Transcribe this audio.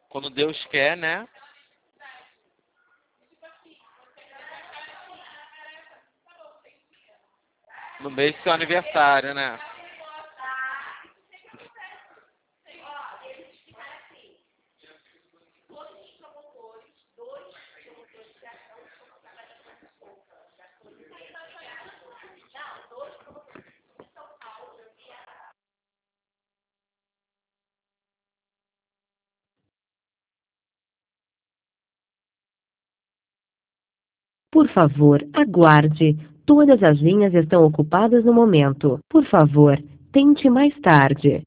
Quando Deus quer, né? No mês do seu aniversário, né? Por favor, aguarde. Todas as linhas estão ocupadas no momento. Por favor, tente mais tarde.